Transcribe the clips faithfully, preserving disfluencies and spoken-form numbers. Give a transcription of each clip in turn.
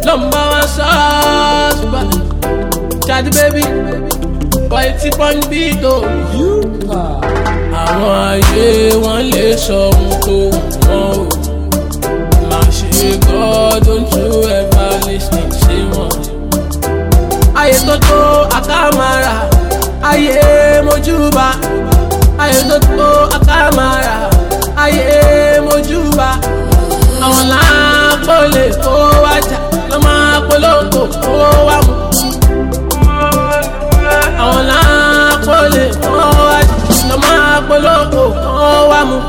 Number one suspect, Chad baby, boy tip on beat o. Àwọn ayé wọn lè sọ ohun tó wọ́n o. Má ṣe God, don't you ever listen sí wọn. Ayé tó tó àkàmàrà, ayé mojúbà. Ayé tó tó àkàmàrà, ayé mojúbà. Àwọn làápò lè kó wájà, lọ́ máa polongo kó wá mú. Àwọn làápò lè kó wájà, lọ́ máa polongo kó wá mú.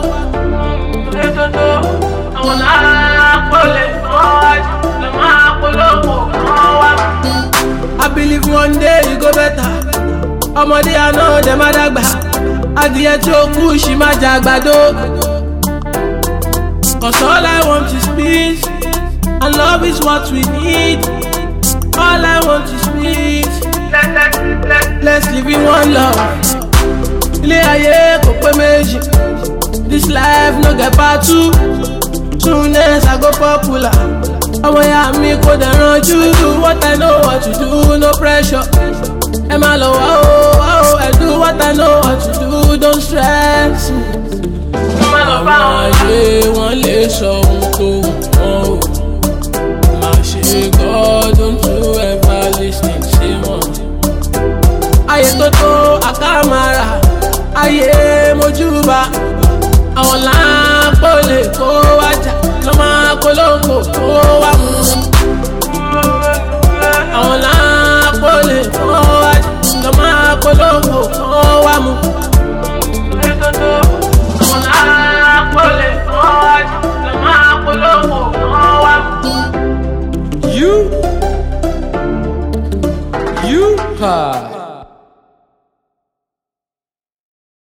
Àwọn làápò lè kó wájà, lọ́ máa polongo kó wá mú. I believe one day you go better. Ọmọdé àná dem má dàgbà. Adìyẹ tí ó kú ṣì má jẹ àgbàdo. Cause all I want is peace, and love is what we need. All I want is peace. Let, let, let, let's live in one love. Ilé ayé kò pé méjì. This life no get part two. Soon as I go popular. Ọmọ ya mi kò dẹ̀ ranjú. Do what I know what to do, no pressure. Ẹ má lọ wá o, wá o. I do what I know what to do, don't stress me. Àwọn ayé wọn lè sọ ohun tó wọ́n o. Má ṣe God, don't you ever listen sí wọn. Ayé tó tó àkàmàrà, ayé mojúbà. Àwọn làápò lè kó wájà, lọ́ máa polongo kó wá mú. Àwọn làápò lè kó wájà, lọ́ máa polongo kó wá mú. You, you, ha.